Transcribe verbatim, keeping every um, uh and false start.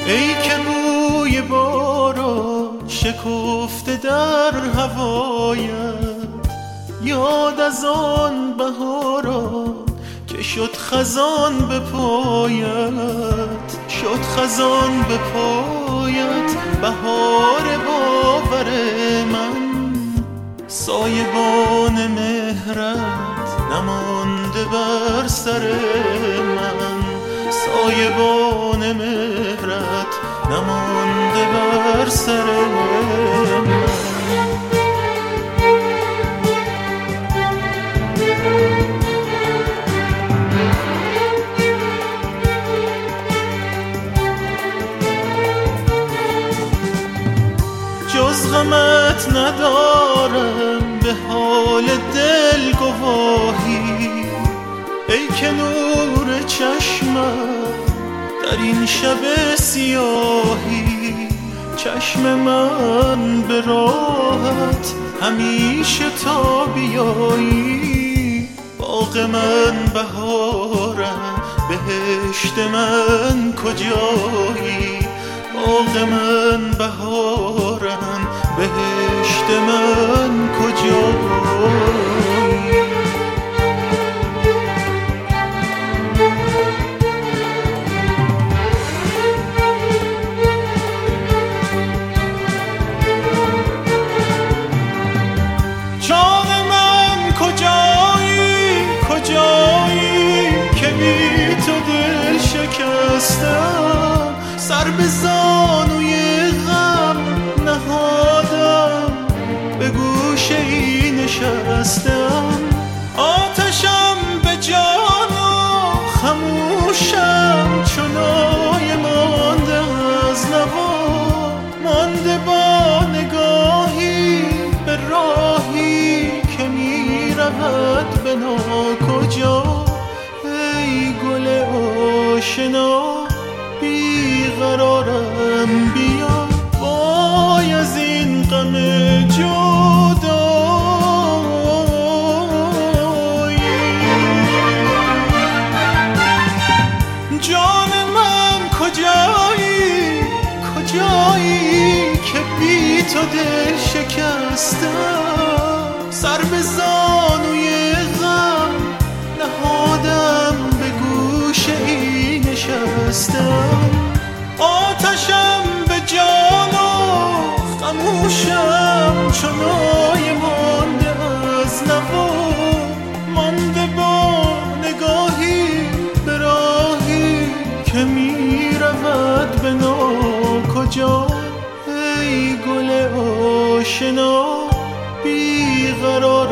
ای که بوی باران شکفته در هوایت، یاد از آن بهاران که شد خزان به پایت، شد خزان به پایت. بهار باور من، سایبان مهرت نمانده بر سر من، سایبان مهرت نمانده بر سر من. جز غمت ندارم به حال دل گواهی، ای که نور چشمم در این شب سیاهی. چشم من به راحت همیشه تا بیایی، باغ من بهارم بهشت من کجایی، باغ من بهارم بهشت من کجایی. جان من کجایی کجایی که بی تو دل شکستم، سر به زانوی غم نهادم به گوشه ای نشستم. آتشم به جان و خموشم چنای مانده از نوا، مانده با نگاهی به راهی که می رود به ناکجا. ای گل آشنا بیقرارم بیا، وای از این غم جدایی. جان من کجایی کجایی که بی تو دل شکستم، سر به زانوی غم نهادم به گوشه ای نشستم. آتشم به جان و خموشم چنای مانده از نوا، مانده با نگاهی به راهی که می رود به ناکجا. ای گل آشنا بیقرار